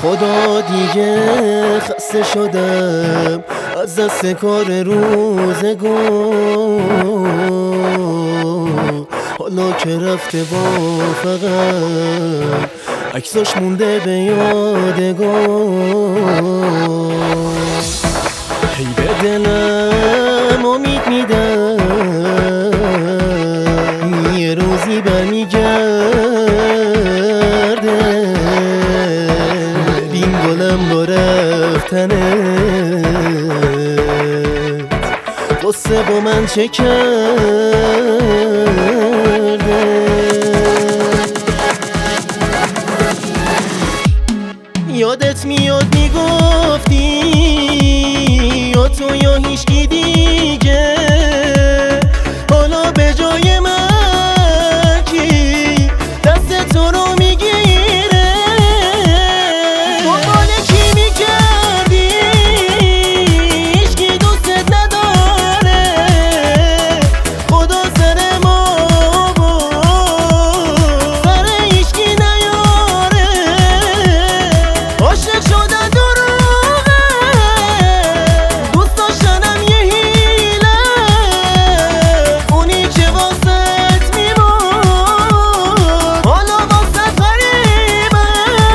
خدا دیگه خسته شدم از دست کار روزگار. حالا که رفته با فقط عکساش مونده به یادگار. هی به دلم امید میدم یه روزی برمیگرده. ببین گلم با رفتنت قصه با من چه کرده. یادت میاد میگفتی یا تو یا هیچکی دیگه، حالا به جای من کی دست تو رو میگیره؟ دنبال کی میگردی؟ هیچکی دوستت نداره. خدا سر ما و سر هیچکی نیاره. عاشق شدن دروغه، دوست داشتنم یه حیله. اونی که واسط میمون حالا واسط غریبه.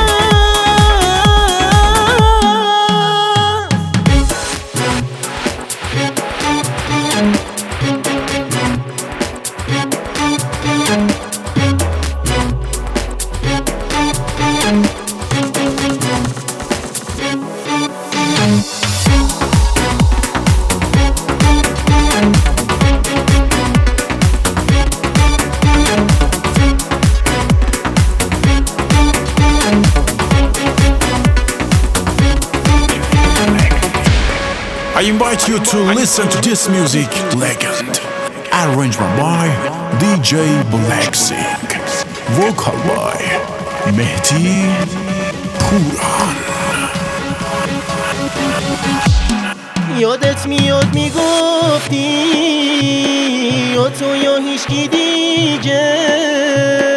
I invite you to listen to this music legend, arrangement by DJ Blacksing, vocal by Mehdi Puran. یادت میاد میگفتی یا تو یا هیچکی دیگه،